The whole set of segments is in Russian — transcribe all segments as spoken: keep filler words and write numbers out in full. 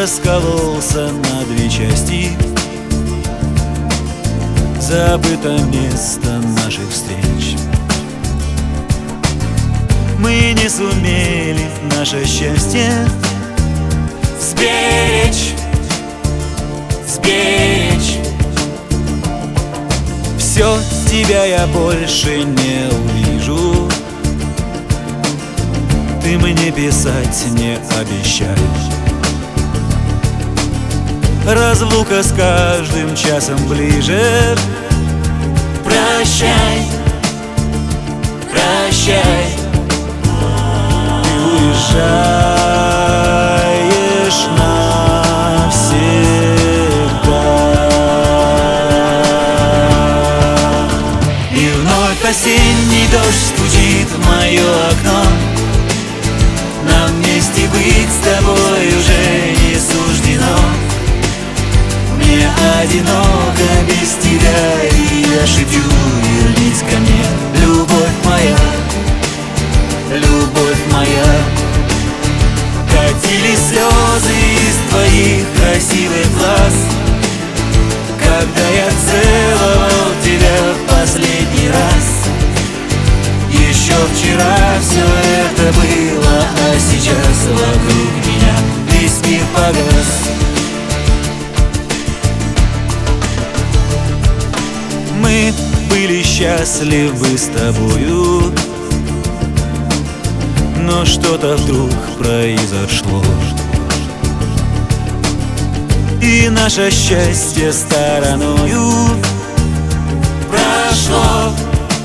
раскололся на две части. Забыто место наших встреч. Мы не сумели наше счастье сберечь, сберечь. Все, тебя я больше не увижу. Ты мне писать не обещаешь. Разлука с каждым часом ближе. Прощай, прощай. Ты уезжаешь навсегда. И вновь осенний дождь стучит в мое окно. Нам вместе быть с тобой уже не суждено. Мне одиноко без тебя, и я шепчу: вернись ко мне, любовь моя, любовь моя. Катились слезы из твоих красивых глаз, когда я целовал тебя в последний раз. Еще вчера все это было, а сейчас вокруг меня весь мир погас. Мы были счастливы с тобою, но что-то вдруг произошло, и наше счастье стороною прошло,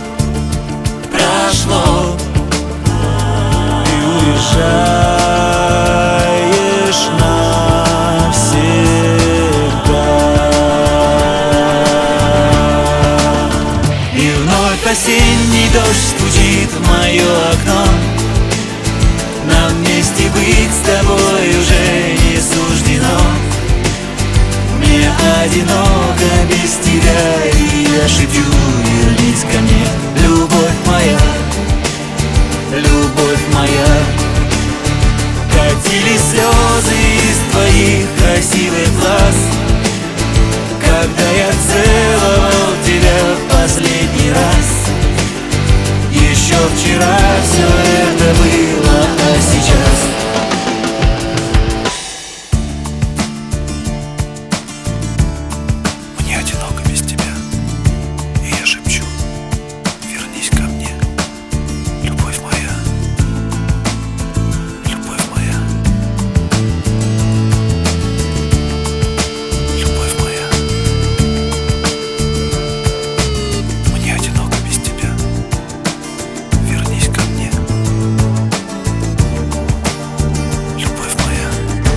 прошло. Ты уезжаешь навсегда. И вновь осенний дождь стучит в мое окно. Нам вместе быть с тобой уже не суждено. Мне одиноко без тебя, и я шепчу: вернись ко мне, любовь моя, любовь моя. Катились слезы из твоих красивых глаз, когда я целовал тебя в последний раз. Еще вчера все это было, а сейчас мне одиноко без тебя, и я шепчу: вернись ко мне, любовь моя, любовь моя, любовь моя. Мне одиноко без тебя, вернись ко мне, любовь моя.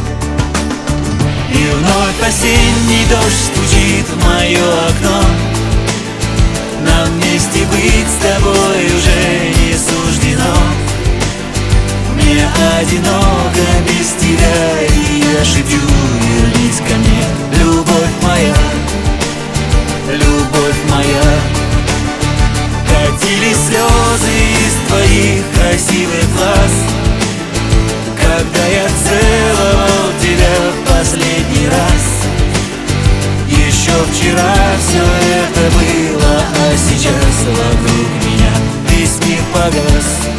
и вновь осенний дождь стучит в мое окно. Нам вместе быть с тобой уже не суждено. Мне одиноко без тебя, и я шепчу: вернись ко мне, любовь моя, любовь моя. Катились слезы из твоих красивых глаз, когда я целовал тебя в последний раз. Еще вчера все это было, а сейчас вокруг меня весь мир погас.